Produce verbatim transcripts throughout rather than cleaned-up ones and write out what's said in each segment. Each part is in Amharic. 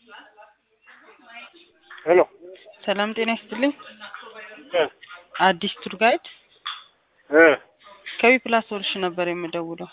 ሄሎ ሰላም ጤና ይስጥልኝ። እ አዲስ ቱር ጋይድ እ ከዊ ፕላስ ሶሉሽን ነበር የምደውለው።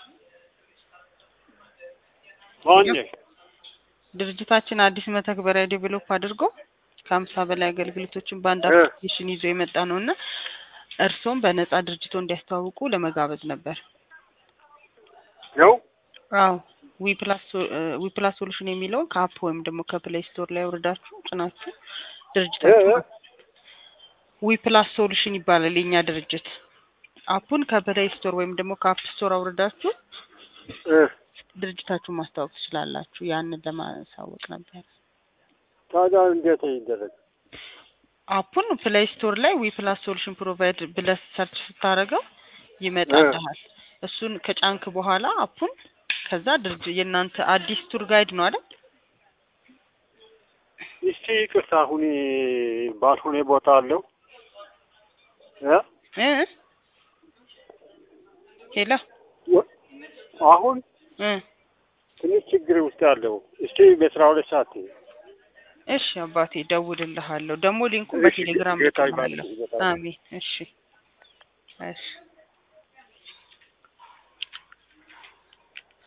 ማን ድርጅታችን አዲስ መተግበሪያ ዴቨሎፕ አድርጎ ከሀምሳ በላይ አገልግሎቶችን በአንድ አፕሊኬሽን ይዞ የመጣ ነውና እርሶም በነፃ ድርጅቶ እንዲያስተዋውቁ ለመጋበዝ ነበር። ነው? አዎ ዊ ፕላስ ዊ ፕላስ ሶሉሽን የሚለው ከአፕ ወይም ደግሞ ከፕሌይ ስቶር ላይ ወርዳችሁ ጭናችሁ ድርጅታችሁ ዊ ፕላስ ሶሉሽን ይባላል የኛ ድርጅት። አፑን ከፕሌይ ስቶር ወይም ደግሞ ከአፕ ስቶር አውርዳችሁ እ ድርጅታችሁን ማስተዋወቅ ትችላላችሁ። ያንን ለማሳወቅ ነበር። ታዲያ እንዴት ይደረግ? አፑን ፕሌይ ስቶር ላይ ዊ ፕላስ ሶሉሽን ፕሮቫይድ ብለህ ሰርች ስታደርገው ይመጣልሃል። እሱን ከጫንክ በኋላ አፑን ከዛ ድርጅት የናንተ አዲስ ቱር ጋይድ ነው አይደል? እስቲ ይቅርታ አሁን ባልሆነ ቦታ አለው እ እ ሄሎ አሁን እ ትንሽ ችግር ውስጥ አለው። እስቲ በስራ ሁለት ሰዓት እሺ አባቴ ደውልልሃለሁ። ደግሞ ሊንኩን በቴሌግራም ልከናለሁ። አሜን። እሺ እሺ